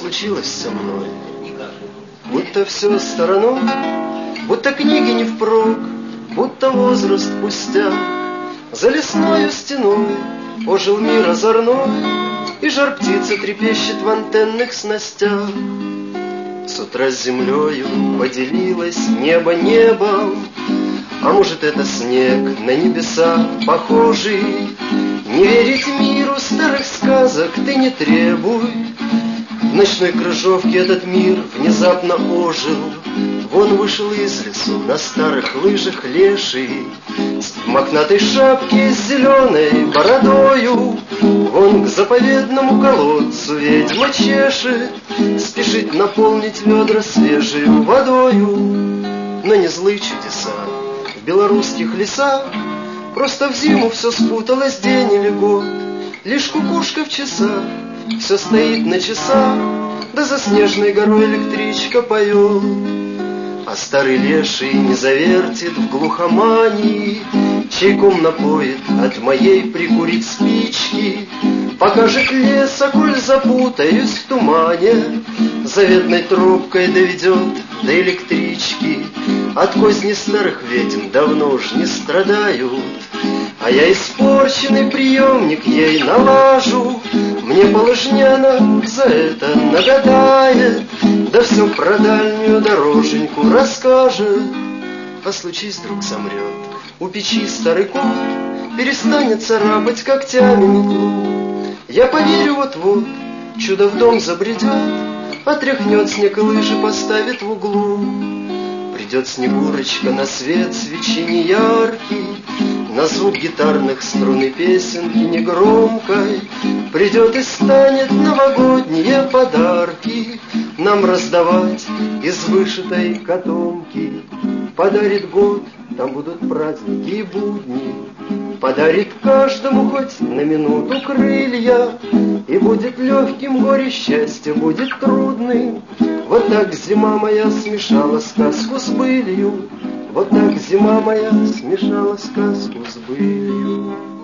случилось со мной. Будто все стороной, будто книги не впрок, будто возраст пустяк. За лесною стеной ожил мир озорной, и жар птица трепещет в антенных снастях. С утра с землею поделилось небо небом, а может, это снег на небеса похожий. Не верить миру старых сказок ты не требуй. В ночной крыжовке этот мир внезапно ожил. Вон вышел из лесу на старых лыжах леший, в мохнатой шапке с зеленой бородою. Вон к заповедному колодцу ведьма чешет, спешит наполнить ведра свежею водою. Но не злы чудеса в белорусских лесах, просто в зиму все спуталось день или год. Лишь кукушка в часах все стоит на часах, да за снежной горой электричка поет. А старый леший не завертит в глухомании, чайком напоит от моей прикурить спички. Покажет лес, а коль запутаюсь в тумане, заветной трубкой доведет до электрички. От козни старых ведьм давно уж не страдают, а я испорченный приемник ей налажу. Мне положняна за это нагадает, да все про дальнюю дороженьку расскажет. А случись вдруг замрет у печи старый кот, перестанет царапать когтями метлу. Я поверю вот-вот, чудо в дом забредет, отряхнет снег и лыжи поставит в углу. Придет Снегурочка на свет свечи неяркий, на звук гитарных струн и песенки негромкой. Придет и станет новогодние подарки нам раздавать из вышитой котомки. Подарит год, там будут праздники и будни, подарит каждому хоть на минуту крылья. И будет легким горе, счастье будет трудным. Вот так зима моя смешала сказку с былью, вот так зима моя смешала сказку с былью.